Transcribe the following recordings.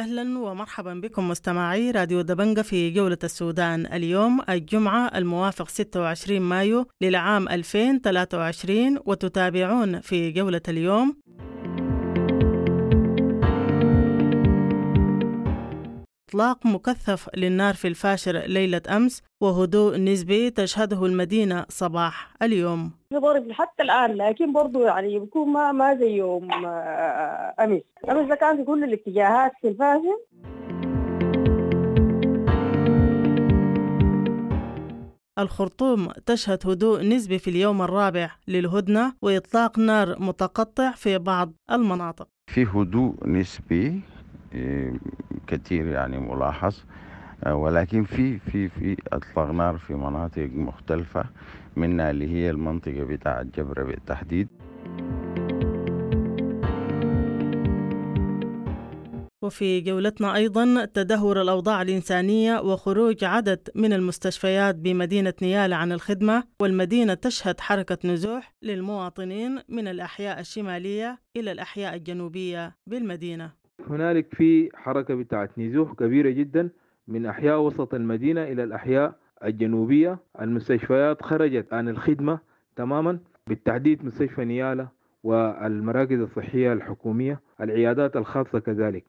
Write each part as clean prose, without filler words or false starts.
أهلا ومرحبا بكم مستمعي راديو دبنجة في جولة السودان. اليوم الجمعة الموافق 26 مايو للعام 2023 وتتابعون في جولة اليوم إطلاق مكثف للنار في الفاشر ليلة أمس وهدوء نسبي تشهده المدينة صباح اليوم. ضارب حتى الآن، لكن برضو يعني بيكون ما زي يوم أمس ده كان في كل الاتجاهات في الفاشر. الخرطوم تشهد هدوء نسبي في اليوم الرابع للهدنة وإطلاق نار متقطع في بعض المناطق. في هدوء نسبي كثير يعني ملاحظ، ولكن في اطلاق نار في مناطق مختلفة منها اللي هي المنطقة بتاعة جبرة بالتحديد. وفي جولتنا أيضا تدهور الأوضاع الإنسانية وخروج عدد من المستشفيات بمدينة نيالا عن الخدمة، والمدينة تشهد حركة نزوح للمواطنين من الأحياء الشمالية إلى الأحياء الجنوبية بالمدينة. هنالك في حركة بتاعت نزوح كبيرة جدا من أحياء وسط المدينة إلى الأحياء الجنوبية. المستشفيات خرجت عن الخدمة تماما، بالتحديد مستشفى نيالا والمراكز الصحية الحكومية، العيادات الخاصة كذلك.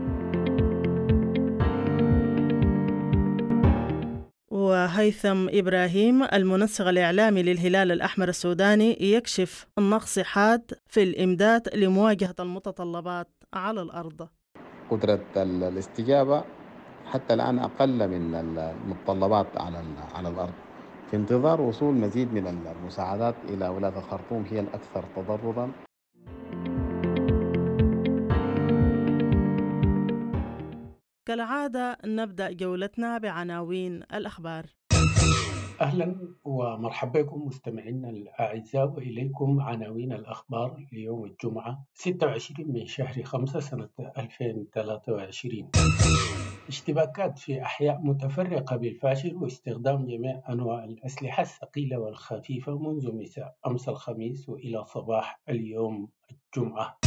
وهيثم إبراهيم المنسق الإعلامي للهلال الأحمر السوداني يكشف نقص حاد في الإمداد لمواجهة المتطلبات على الأرض. قدرة الاستجابة حتى الآن أقل من المتطلبات على الأرض، في انتظار وصول مزيد من المساعدات إلى ولاية الخرطوم هي الأكثر تضرراً. كالعادة نبدأ جولتنا بعناوين الأخبار. أهلا ومرحبا بكم مستمعينا الأعزاء، وإليكم عناوين الأخبار ليوم الجمعة 26 من شهر 5 سنة 2023. اشتباكات في أحياء متفرقة بالفاشر واستخدام جميع أنواع الأسلحة الثقيلة والخفيفة منذ مساء أمس الخميس وإلى صباح اليوم الجمعة.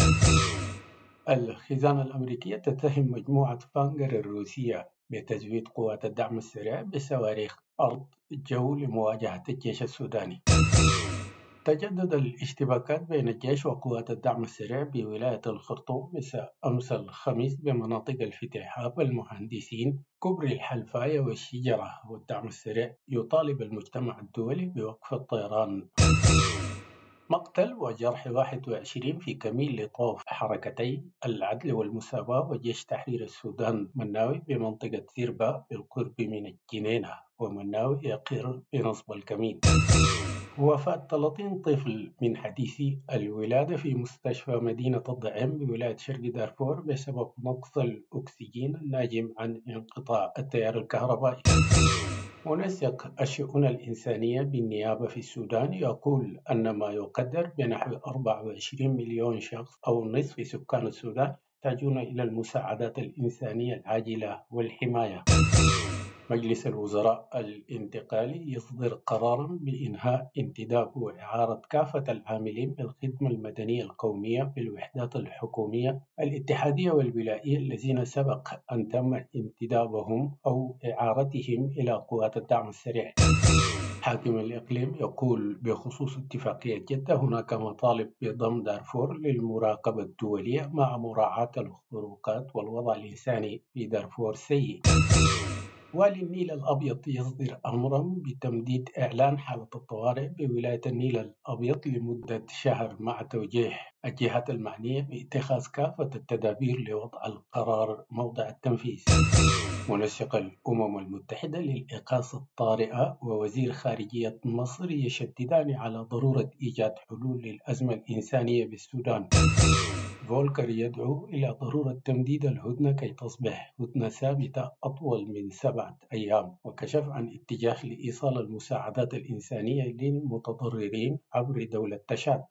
الخزانة الأمريكية تتهم مجموعة فانجر الروسية بتزويد قوات الدعم السريع بصواريخ أرض جو لمواجهة الجيش السوداني. تجدد الاشتباكات بين الجيش وقوات الدعم السريع بولاية الخرطوم مساء أمس الخميس بمناطق الفتيحة والمهندسين كبري الحلفاية والشجرة، والدعم السريع يطالب المجتمع الدولي بوقف الطيران. مقتل وجرح 21 في كمين لطوف حركتي العدل والمساواة وجيش تحرير السودان مناوي بمنطقة زربا بالقرب من الجنينة، ومناوي يقر بنصب الكمين. وفاة 30 طفل من حديثي الولادة في مستشفى مدينة الضعيم بولاية شرق دارفور بسبب نقص الأكسجين الناجم عن انقطاع التيار الكهربائي. منسق الشؤون الإنسانية بالنيابة في السودان يقول أن ما يقدر بنحو 24 مليون شخص أو نصف سكان السودان يحتاجون إلى المساعدات الإنسانية العاجلة والحماية. مجلس الوزراء الانتقالي يصدر قراراً بإنهاء انتداب وإعارة كافة العاملين بالخدمة المدنية القومية بالوحدات الحكومية الاتحادية والولائية الذين سبق أن تم انتدابهم أو إعارتهم إلى قوات الدعم السريع. حاكم الإقليم يقول بخصوص اتفاقية جدة هناك مطالب بضم دارفور للمراقبة الدولية مع مراعاة الخروقات والوضع الإنساني في دارفور سيء. والي النيل الأبيض يصدر أمرا بتمديد إعلان حالة الطوارئ بولاية النيل الأبيض لمدة شهر مع توجيه الجهات المعنية باتخاذ كافة التدابير لوضع القرار موضع التنفيذ. منسق الأمم المتحدة للإغاثة الطارئة ووزير خارجية مصر يشددان على ضرورة إيجاد حلول للأزمة الإنسانية بالسودان. فولكر يدعو إلى ضرورة تمديد الهدنة كي تصبح هدنة ثابتة أطول من 7 أيام، وكشف عن اتجاه لإيصال المساعدات الإنسانية للمتضررين عبر دولة تشاد.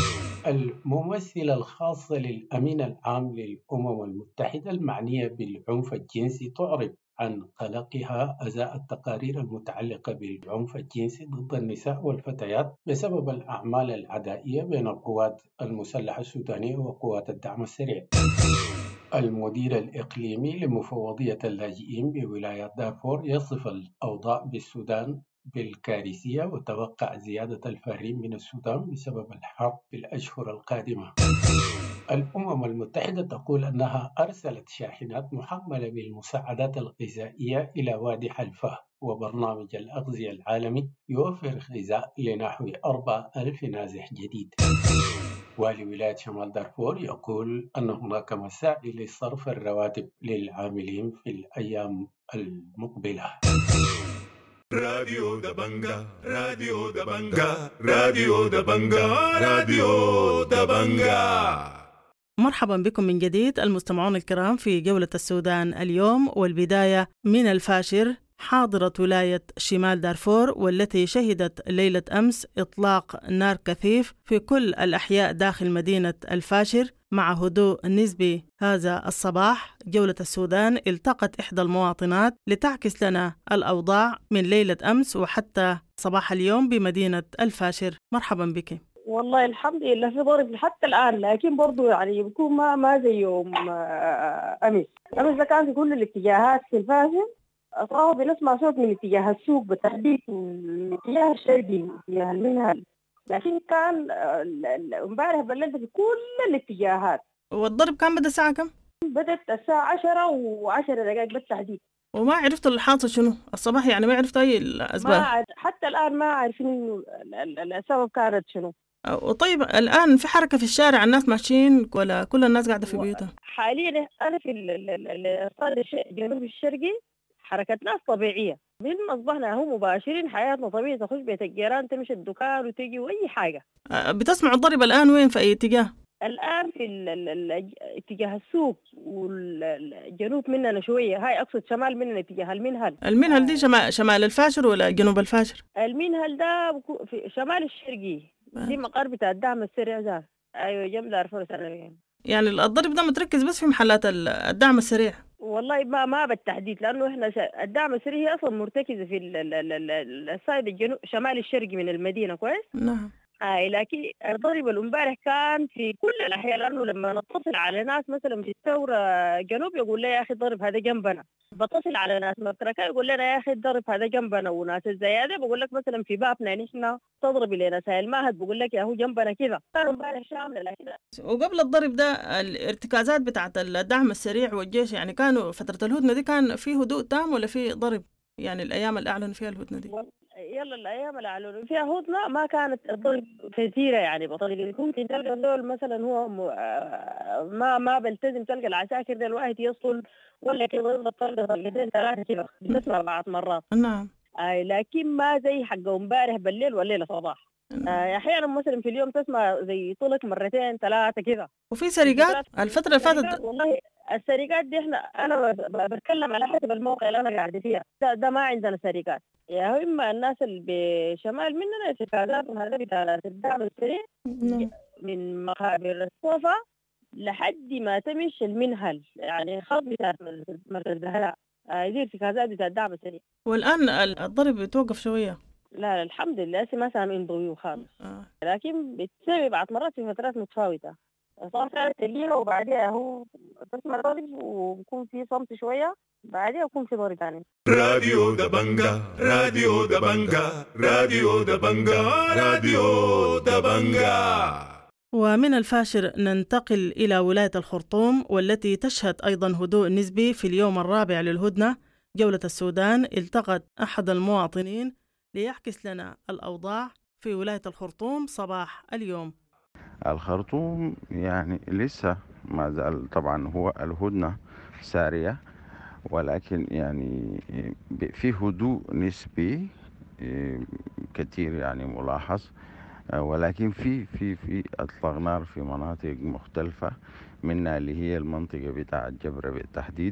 الممثلة الخاصة للأمين العام للأمم المتحدة المعنية بالعنف الجنسي تعرب عن قلقها أزاء التقارير المتعلقة بالعنف الجنسي ضد النساء والفتيات بسبب الأعمال العدائية بين القوات المسلحة السودانية وقوات الدعم السريع. المدير الإقليمي لمفوضية اللاجئين بولاية دارفور يصف الأوضاع بالسودان بالكارثية وتوقع زيادة الفارين من السودان بسبب الحرب في الأشهر القادمة. الأمم المتحدة تقول أنها أرسلت شاحنات محملة بالمساعدات الغذائية إلى وادي حلفاه، وبرنامج الأغذية العالمي يوفر غذاء لنحو 4,000 نازح جديد. والي ولاية شمال دارفور يقول أن هناك مساعي لصرف الرواتب للعاملين في الأيام المقبلة. راديو دبنجا راديو دبنجا راديو دبنجا راديو دبنجا. مرحبا بكم من جديد المستمعون الكرام في جولة السودان اليوم، والبداية من الفاشر حاضرة ولاية شمال دارفور، والتي شهدت ليلة أمس إطلاق نار كثيف في كل الأحياء داخل مدينة الفاشر مع هدوء نسبي. هذا الصباح جولة السودان التقت إحدى المواطنات لتعكس لنا الأوضاع من ليلة أمس وحتى صباح اليوم بمدينة الفاشر. مرحبا بك. والله الحمد لله في ضرب حتى الآن، لكن برضو يعني بيكون ما زي يوم أمس ده كان في كل الاتجاهات في الفاشر. صار بنسمع صوت من اتجاه السوق بالتحديد، من اتجاه الشرقي، اتجاه المنهل، لكن كان امبارح بالليل في كل الاتجاهات. والضرب كان بدأ الساعة كم؟ بدأت الساعة 10:10 بالتحديد. وما عرفت الحاصل شنو الصباح، يعني ما عرفت أي الأسباب؟ حتى الآن ما عارفين السبب كانت شنو. وطيب الآن في حركة في الشارع، الناس ماشيين ولا كل الناس قاعدة في بيوتها؟ حاليا أنا في الجنوب الشرقي حركة ناس طبيعية، من أصبحنا هم مباشرين حياتنا طبيعية، تخش بيت الجيران، تمشي الدكان وتجي وأي حاجة. بتسمع الضرب الآن وين، في أي اتجاه؟ الآن في اتجاه السوق والجنوب مننا شوية، هاي أقصد شمال مننا اتجاه المنهل. المنهل دي شمال الفاشر ولا جنوب الفاشر؟ المنهل ده في شمال الشرقي، دي مقر بتاع الدعم السريع ده. أيوة جنب دارفور سنويا. يعني الضرب ده متركز بس في محلات الدعم السريع؟ والله ما بالتحديد، لأنه إحنا الدعم السريع هي أصلا مرتكزة في السايد الجنوب شمال الشرقي من المدينة، كويس؟ نعم. لكن الضرب الامبارح كان في كل الأحياء، لأنه لما نتصل على ناس مثلا في الثورة جنوب يقول لي يا أخي الضرب هذا جنبنا، بتصل على ناس مكركة يقول لنا يا أخي الضرب هذا جنبنا، وناس الزيادة بقول لك مثلا في بابنا نحن تضرب لنا سائل ماهد بقول لك يا هو جنبنا كذا. كان امبارح شامل. لكن وقبل الضرب ده الارتكازات بتاعت الدعم السريع والجيش، يعني كانوا فترة الهدنة دي كان في هدوء تام ولا في ضرب؟ يعني الأيام اللي أعلن فيها الهدنة دي. يلا الأيام اللي أعلنوا فيها هدنة ما كانت الضرب كثيرة، يعني بطريقة ممكن تلقى دول مثلا هو ما بلتزم، تلقى العساكر ده الواحد يصل ولا كده يضرب طلقتين ثلاثة كده بتسمع بعض مرات. نعم. لكن ما زي حق امبارح بالليل والليلة صباح. أحيانا مثلا في اليوم تسمع زي طلق مرتين ثلاثة كده. وفي سرقات الفترة اللي فاتت. والله السرقات دي أنا بتكلم على حسب الموقع اللي أنا قاعدة فيها، ده ما عندنا سرقات. يا إما الناس اللي بشمال مننا ارتكازات هذا بتاع الدعم السريع من مقابر الصوفة لحد ما تمشي المنهل، يعني خط بتاع مركز الزهراء، دي ارتكازات بتاع الدعم السريع. والآن الضرب بيتوقف شوية؟ لا الحمد لله ما سامعين ضوء خالص. لكن بتسوي بعض مرات في فترات متفاوتة، صار كانت تقيلة وبعدها هو تسمع ضرب وبكون في صمت شوية، بعدها يكون في ضرب ثاني. راديو دبنجا راديو دبنجا راديو دبنجا راديو دبنجا. ومن الفاشر ننتقل إلى ولاية الخرطوم، والتي تشهد أيضا هدوء نسبي في اليوم الرابع للهدنة. جولة السودان التقت أحد المواطنين ليحكس لنا الأوضاع في ولاية الخرطوم صباح اليوم. الخرطوم يعني لسه ما زال طبعا هو الهدنة سارية، ولكن يعني في هدوء نسبي كتير يعني ملاحظ، ولكن في اطلاق نار في مناطق مختلفة، منها اللي هي المنطقة بتاعة جبرة بالتحديد،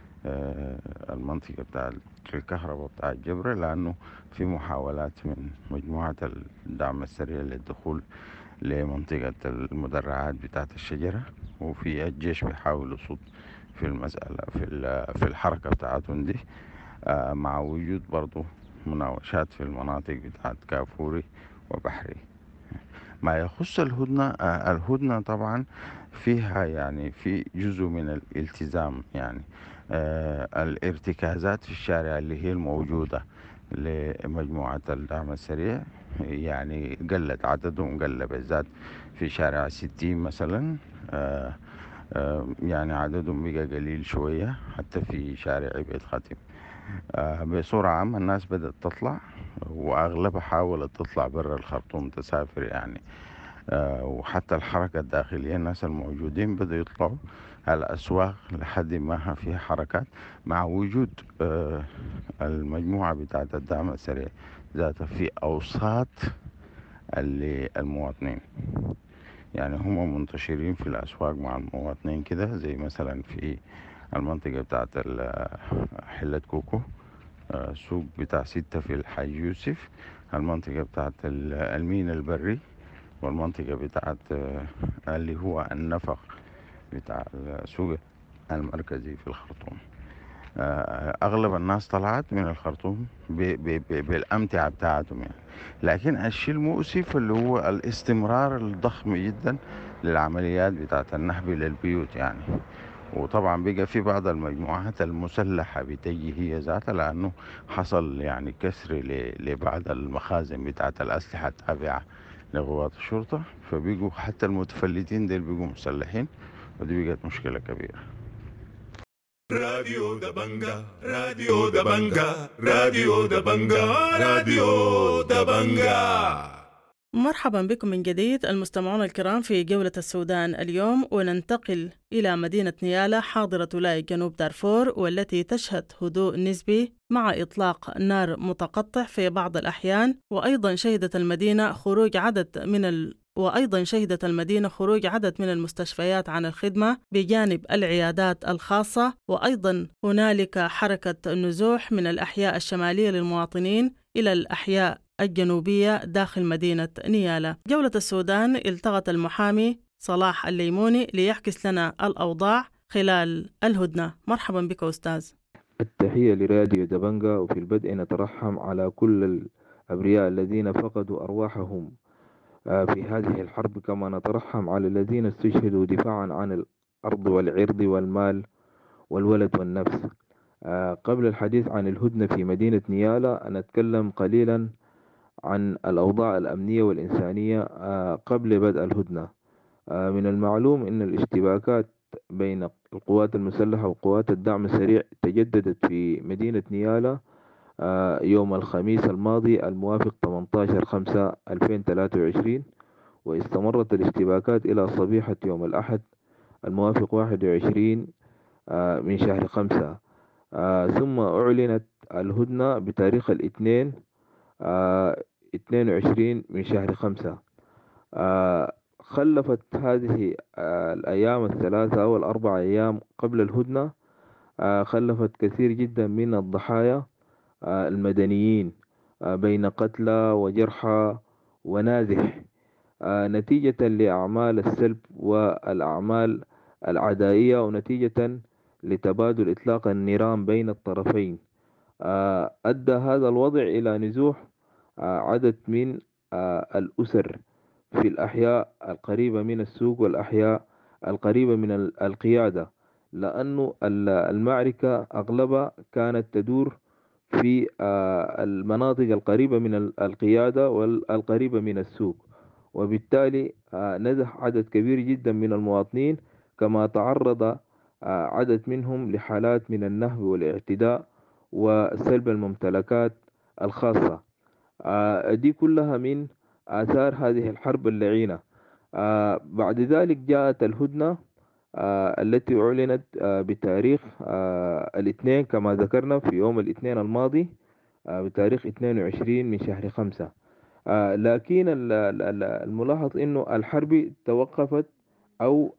المنطقة بتاع الكهرباء بتاع جبرة، لأنه في محاولات من مجموعة الدعم السريع للدخول لمنطقة المدرعات بتاعة الشجرة، وفي الجيش بيحاول يصد في المسألة في الحركة بتاعتهم دي، مع وجود برضو مناوشات في المناطق بتاعة كافوري وبحري. ما يخص الهدنة، الهدنة طبعا فيها يعني في جزء من الالتزام، يعني الارتكازات في الشارع اللي هي الموجودة لمجموعة الدعم السريع يعني قلت، عددهم قل بالذات في شارع 60 مثلا. يعني عددهم بقى قليل شوية حتى في شارع بيت خاتم. بصورة عامة الناس بدأت تطلع، وأغلبها حاولت تطلع برا الخرطوم تسافر يعني. وحتى الحركة الداخلية الناس الموجودين بدأوا يطلعوا على الأسواق لحد ما فيها حركات، مع وجود المجموعة بتاعة الدعم السريع ذاتها في أوساط المواطنين. يعني هم منتشرين في الأسواق مع المواطنين كده، زي مثلا في المنطقة بتاعة حلة كوكو، سوق بتاع 6 في الحاج يوسف، المنطقة بتاعة المينا البري، والمنطقة بتاعة اللي هو النفق بتاع السوق المركزي في الخرطوم. أغلب الناس طلعت من الخرطوم بالأمتعة بتاعتهم يعني. لكن الشيء المؤسف اللي هو الاستمرار الضخم جدا للعمليات بتاعة النهب للبيوت يعني. وطبعا بقى في بعض المجموعات المسلحة بتجي هي ذاتها، لأنه حصل يعني كسر لبعض المخازن بتاعة الأسلحة التابعة لقوات الشرطة، فبقوا حتى المتفلتين ديل بقوا مسلحين، ودي بقت مشكلة كبيرة. راديو دبنجا راديو دبنجا راديو دبنجا راديو دبنجا. مرحبا بكم من جديد المستمعون الكرام في جولة السودان اليوم، وننتقل إلى مدينة نيالا حاضرة ولاية جنوب دارفور، والتي تشهد هدوء نسبي مع إطلاق نار متقطع في بعض الأحيان. وأيضا شهدت المدينة خروج عدد من المستشفيات عن الخدمة بجانب العيادات الخاصة. وأيضا هنالك حركة نزوح من الأحياء الشمالية للمواطنين إلى الأحياء الجنوبية داخل مدينة نيالا. جولة السودان التقت المحامي صلاح الليموني ليحكي لنا الأوضاع خلال الهدنة. مرحبا بك أستاذ. التحية لراديو دبنجا، وفي البدء نترحم على كل الأبرياء الذين فقدوا أرواحهم في هذه الحرب، كما نترحم على الذين استشهدوا دفاعا عن الأرض والعرض والمال والولد والنفس. قبل الحديث عن الهدنة في مدينة نيالا نتكلم قليلا عن الأوضاع الأمنية والإنسانية قبل بدء الهدنة. من المعلوم أن الاشتباكات بين القوات المسلحة وقوات الدعم السريع تجددت في مدينة نيالا يوم الخميس الماضي الموافق 18/5/2023، واستمرت الاشتباكات إلى صبيحة يوم الأحد الموافق 21 من شهر 5. ثم أعلنت الهدنة بتاريخ الاثنين 22 من شهر 5. خلفت هذه الأيام الثلاثة أو الأربع أيام قبل الهدنة خلفت كثير جدا من الضحايا المدنيين بين قتلى وجرحى ونازح، نتيجة لأعمال السلب والأعمال العدائية، ونتيجة لتبادل إطلاق النيران بين الطرفين. أدى هذا الوضع إلى نزوح عدد من الأسر في الأحياء القريبة من السوق والأحياء القريبة من القيادة، لأنه المعركة أغلبها كانت تدور في المناطق القريبة من القيادة والقريبة من السوق، وبالتالي نزح عدد كبير جدا من المواطنين، كما تعرض عدد منهم لحالات من النهب والاعتداء وسلب الممتلكات الخاصة. دي كلها من آثار هذه الحرب اللعينة. بعد ذلك جاءت الهدنة التي أعلنت بتاريخ الاثنين كما ذكرنا في يوم الاثنين الماضي بتاريخ 22 من شهر 5. لكن الملاحظ أنه الحرب توقفت، أو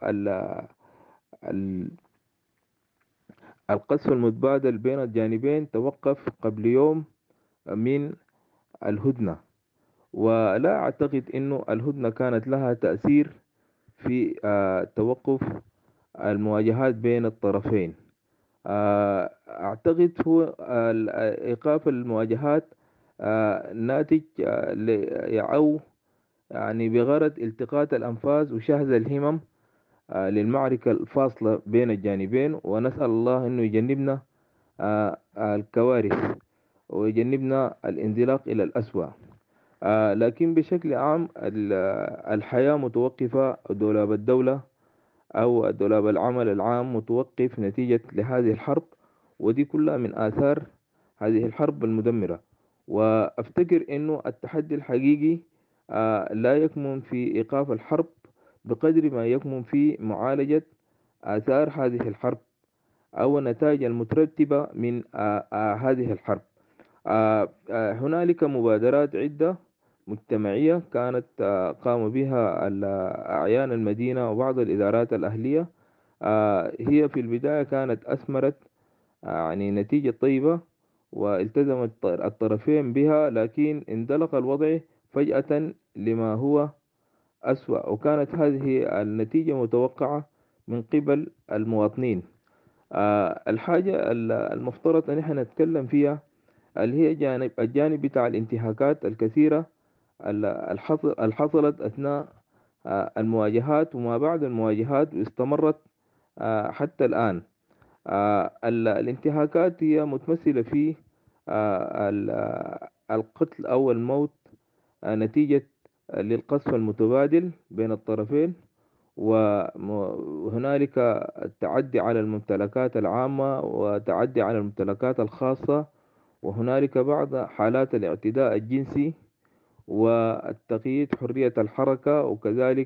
القصف المتبادل بين الجانبين توقف قبل يوم من الهدنة، ولا أعتقد أنه الهدنة كانت لها تأثير في توقف المواجهات بين الطرفين. أعتقد هو إيقاف المواجهات ناتج أو يعني بغرض التقاط الأنفاس وشهز الهمم للمعركة الفاصلة بين الجانبين. ونسأل الله أنه يجنبنا الكوارث ويجنبنا الانزلاق إلى الأسوأ. لكن بشكل عام الحياة متوقفة، دولاب الدولة أو دولاب العمل العام متوقف نتيجة لهذه الحرب، ودي كلها من آثار هذه الحرب المدمرة. وأفتكر أنه التحدي الحقيقي لا يكمن في إيقاف الحرب بقدر ما يكمن في معالجة آثار هذه الحرب أو النتائج المترتبة من هذه الحرب. هنالك مبادرات عدة مجتمعية كانت قام بها أعيان المدينة وبعض الإدارات الأهلية. هي في البداية كانت أثمرت يعني نتيجة طيبة والتزم الطرفين بها، لكن اندلق الوضع فجأة لما هو أسوأ، وكانت هذه النتيجة متوقعة من قبل المواطنين. الحاجة المفترض أن احنا نتكلم فيها اللي هي الجانب بتاع الانتهاكات الكثيرة الحصلت أثناء المواجهات وما بعد المواجهات واستمرت حتى الآن. الانتهاكات هي متمثلة في القتل أو الموت نتيجة للقصف المتبادل بين الطرفين، وهنالك التعدي على الممتلكات العامة وتعدي على الممتلكات الخاصة، وهنالك بعض حالات الاعتداء الجنسي والتقييد حرية الحركة، وكذلك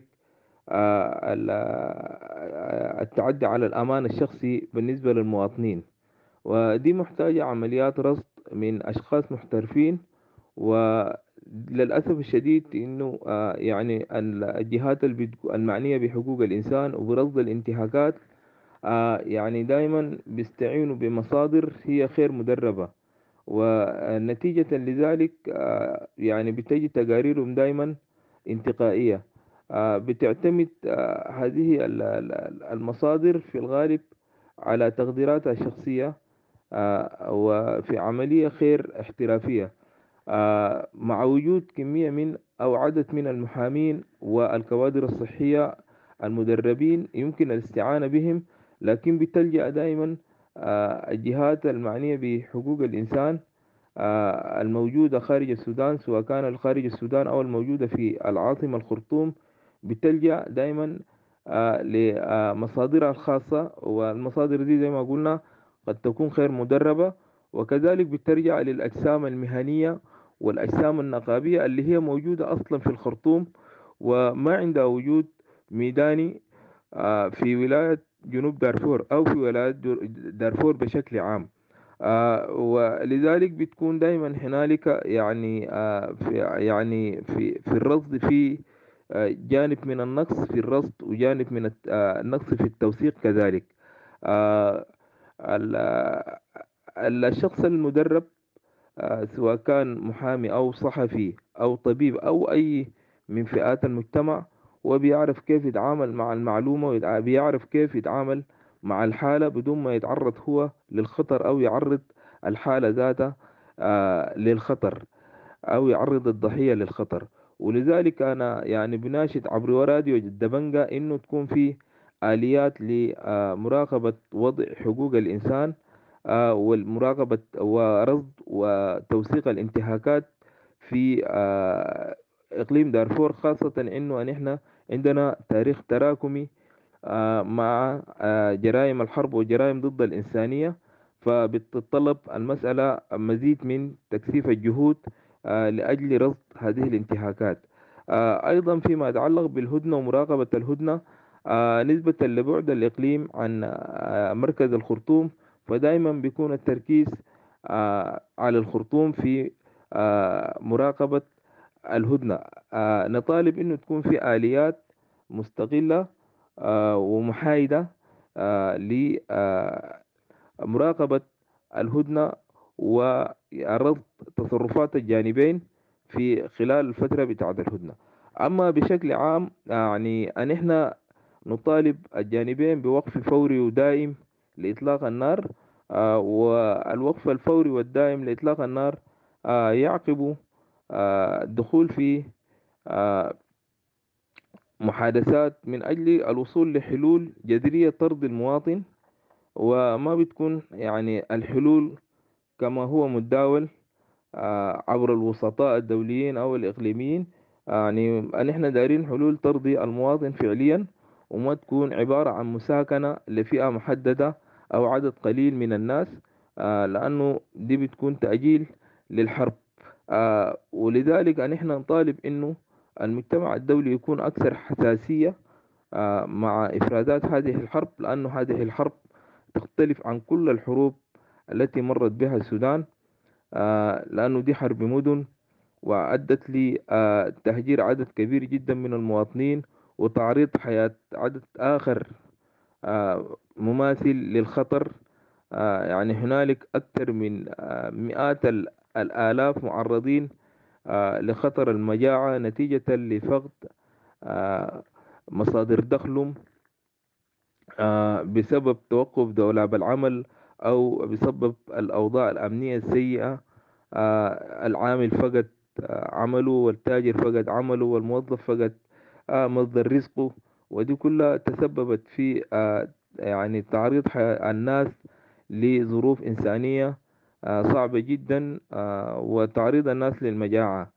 التعدي على الأمان الشخصي بالنسبة للمواطنين. ودي محتاجة عمليات رصد من أشخاص محترفين. وللأسف الشديد إنه يعني الجهات المعنية بحقوق الإنسان وبرصد الانتهاكات يعني دائما بيستعينوا بمصادر هي غير مدربة، ونتيجة لذلك يعني بتجي تقاريرهم دائما انتقائية. بتعتمد هذه المصادر في الغالب على تقديراتها الشخصية وفي عملية غير احترافية، مع وجود كمية من أو عدد من المحامين والكوادر الصحية المدربين يمكن الاستعانة بهم، لكن بتلجأ دائما الجهات المعنية بحقوق الإنسان الموجودة خارج السودان، سواء كان خارج السودان أو الموجودة في العاصمة الخرطوم، بتلجأ دائما لمصادرها الخاصة، والمصادر دي زي ما قلنا قد تكون غير مدربة. وكذلك بترجع للأجسام المهنية والأجسام النقابية اللي هي موجودة أصلا في الخرطوم وما عندها وجود ميداني في ولاية جنوب دارفور أو في ولاية دارفور بشكل عام. ولذلك بتكون دائما هنالك في الرصد في جانب من النقص في الرصد وجانب من النقص في التوثيق كذلك. الشخص المدرب سواء كان محامي أو صحفي أو طبيب أو أي من فئات المجتمع، وبيعرف كيف يتعامل مع المعلومة وبيعرف كيف يتعامل مع الحالة بدون ما يتعرض هو للخطر أو يعرض الحالة ذاتها للخطر أو يعرض الضحية للخطر. ولذلك أنا يعني بناشد عبر راديو دبنجة إنه تكون في آليات لمراقبة وضع حقوق الإنسان والمراقبة ورصد وتوثيق الانتهاكات في إقليم دارفور، خاصة إنه نحن عندنا تاريخ تراكمي مع جرائم الحرب وجرائم ضد الإنسانية، فبتتطلب المسألة مزيد من تكثيف الجهود لأجل رصد هذه الانتهاكات. أيضا فيما يتعلق بالهدنة ومراقبة الهدنة نسبة لبعد الإقليم عن مركز الخرطوم، فدائما بيكون التركيز على الخرطوم في مراقبة الهدنة. نطالب إنه تكون في آليات مستقلة ومحايدة لمراقبة الهدنة ورصد تصرفات الجانبين في خلال الفترة بتاعة الهدنة. أما بشكل عام يعني أن إحنا نطالب الجانبين بوقف فوري ودائم لإطلاق النار، والوقف الفوري والدائم لإطلاق النار يعقب الدخول في محادثات من أجل الوصول لحلول جذرية ترضي المواطن، وما بتكون يعني الحلول كما هو متداول عبر الوسطاء الدوليين أو الإقليميين. يعني أن إحنا دايرين حلول ترضي المواطن فعليا، وما تكون عبارة عن مساكنة لفئة محددة أو عدد قليل من الناس، لأنه دي بتكون تأجيل للحرب. ولذلك أن إحنا نطالب إنه المجتمع الدولي يكون أكثر حساسية مع إفرازات هذه الحرب، لأنه هذه الحرب تختلف عن كل الحروب التي مرت بها السودان، لأنه دي حرب مدن، وأدت لتهجير عدد كبير جدا من المواطنين وتعريض حياة عدد آخر مماثل للخطر. يعني هنالك أكثر من مئات الآلاف معرضين لخطر المجاعة نتيجة لفقد مصادر دخلهم بسبب توقف دولاب العمل أو بسبب الأوضاع الأمنية السيئة. العامل فقد عمله، والتاجر فقد عمله، والموظف فقد مصدر رزقه، ودي كلها تسببت في يعني تعريض الناس لظروف إنسانية صعبة جدا، وتعريض الناس للمجاعة.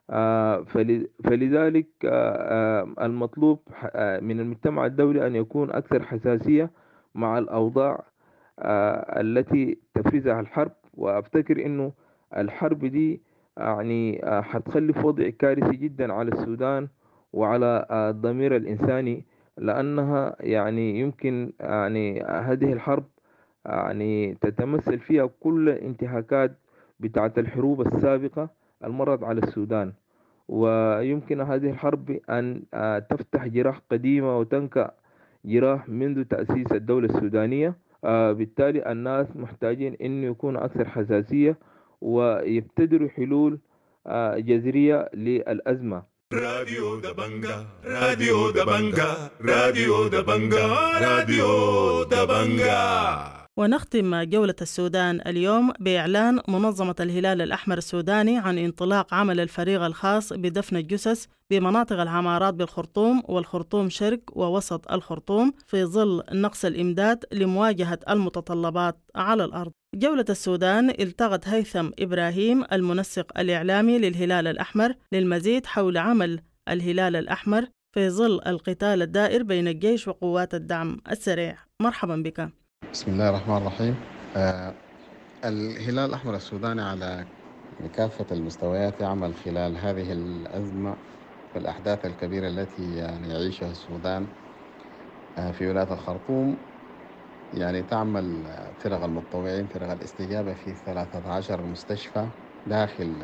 فلذلك المطلوب من المجتمع الدولي أن يكون أكثر حساسية مع الأوضاع التي تفرزها الحرب. وأفتكر إنه الحرب دي يعني حتخلي في وضع كارثي جدا على السودان وعلى الضمير الإنساني، لأنها يعني يمكن يعني هذه الحرب يعني تتمثل فيها كل انتهاكات بتاعت الحروب السابقة المرت على السودان، ويمكن هذه الحرب أن تفتح جراح قديمة وتنكأ جراح منذ تأسيس الدولة السودانية. بالتالي الناس محتاجين أن يكون أكثر حساسية ويبتدروا حلول جذرية للأزمة. راديو دبنجا راديو دبنجا راديو دبنجا راديو دبنجا. ونختم جولة السودان اليوم بإعلان منظمة الهلال الأحمر السوداني عن انطلاق عمل الفريق الخاص بدفن الجثث بمناطق العمارات بالخرطوم والخرطوم شرق ووسط الخرطوم في ظل نقص الإمداد لمواجهة المتطلبات على الأرض. جولة السودان التقت هيثم إبراهيم المنسق الإعلامي للهلال الأحمر للمزيد حول عمل الهلال الأحمر في ظل القتال الدائر بين الجيش وقوات الدعم السريع. مرحبا بك. بسم الله الرحمن الرحيم. الهلال الأحمر السوداني على كافة المستويات يعمل خلال هذه الأزمة والأحداث الكبيرة التي يعني يعيشها السودان في ولاية الخرطوم. يعني تعمل فرق المتطوعين، فرق الاستجابة في 13 مستشفى داخل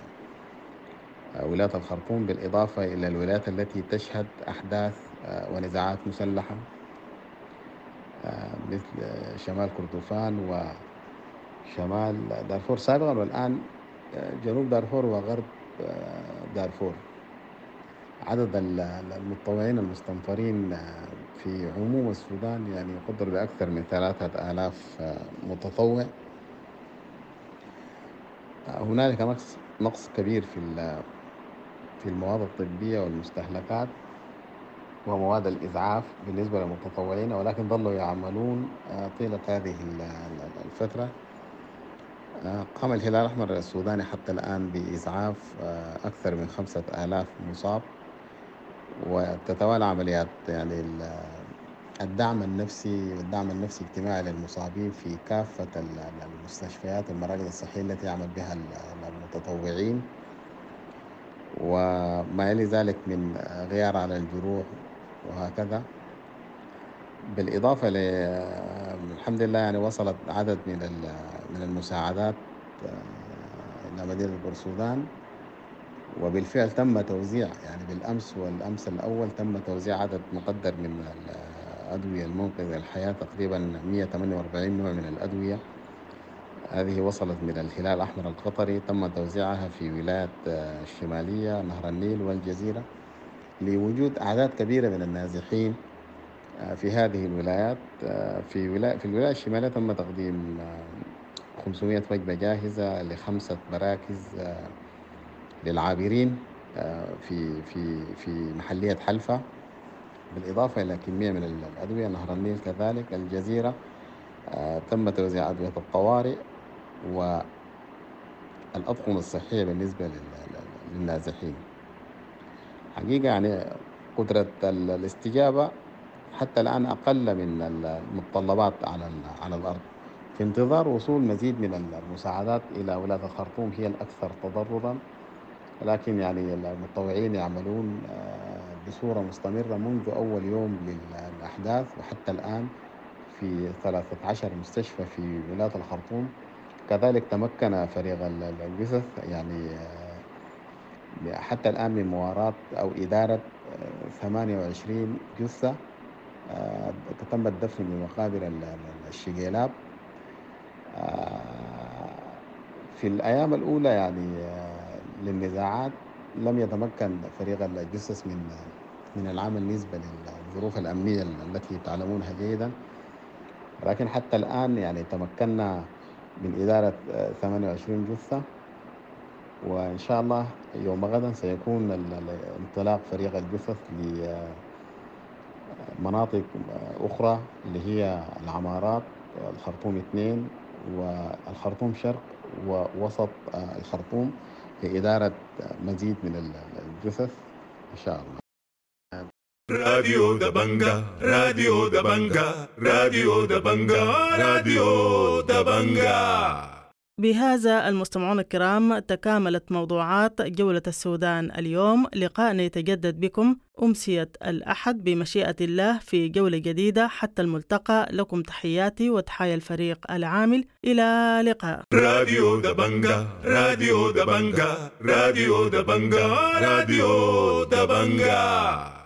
ولاية الخرطوم، بالإضافة إلى الولايات التي تشهد أحداث ونزاعات مسلحة مثل شمال كردفان وشمال دارفور سابقا، والآن جنوب دارفور وغرب دارفور. عدد المتطوعين المستنفرين في عموم السودان يعني يقدر بأكثر من 3000 متطوع. هنالك نقص كبير في المواد الطبية والمستهلكات ومواد الإسعاف بالنسبة للمتطوعين، ولكن ظلوا يعملون طيلة هذه الفترة. قام الهلال الأحمر السوداني حتى الآن بإسعاف أكثر من 5000 مصاب، وتتوالى عمليات يعني الدعم النفسي الاجتماعي للمصابين في كافة المستشفيات والمراكز الصحية التي يعمل بها المتطوعين، وما يلي ذلك من غيار على الجروح وهكذا. بالإضافة الحمد لله يعني وصلت عدد من المساعدات إلى مدينة بورسودان، وبالفعل تم توزيع يعني بالأمس والأمس الأول تم توزيع عدد مقدر من الأدوية المنقذة للحياة، تقريبا 148 نوع من الأدوية. هذه وصلت من الهلال الأحمر القطري، تم توزيعها في ولاية الشمالية نهر النيل والجزيرة، لوجود أعداد كبيرة من النازحين في هذه الولايات. في الولاية الشمالية تم تقديم 500 وجبة جاهزة ل5 مراكز للعابرين في محلية حلفة، بالإضافة إلى كمية من الأدوية. نهر النيل كذلك. الجزيرة تم توزيع أدوية الطوارئ والأطقم الصحية بالنسبة للنازحين. حقيقة يعني قدرة الاستجابة حتى الآن أقل من المتطلبات على الأرض. في انتظار وصول مزيد من المساعدات إلى ولاية الخرطوم هي الأكثر تضرراً، لكن يعني المتطوعين يعملون بصورة مستمرة منذ أول يوم للأحداث وحتى الآن في 13 مستشفى في ولاية الخرطوم. كذلك تمكن فريق الجثث يعني حتى الآن من مواراة أو إدارة 28 جثة تم الدفن بمقابر الشقيلاب. في الأيام الأولى يعني للنزاعات لم يتمكن فريق الجثث من العمل نسبة للظروف الأمنية التي تعلمونها جيدا، لكن حتى الآن يعني تمكنا من إدارة 28 جثة، وإن شاء الله يوم غدا سيكون انطلاق فريق الجثث لمناطق أخرى اللي هي العمارات، الخرطوم 2 والخرطوم شرق ووسط الخرطوم لإدارة مزيد من الجثث إن شاء الله. راديو دبنجا راديو دبنجا راديو دبنجا راديو دبنجا. بهذا المستمعون الكرام تكاملت موضوعات جولة السودان اليوم. لقاءنا يتجدد بكم أمسية الأحد بمشيئة الله في جولة جديدة. حتى الملتقى، لكم تحياتي وتحايا الفريق العامل. إلى لقاء. راديو دبنجا راديو دبنجا راديو دبنجا راديو دبنجا.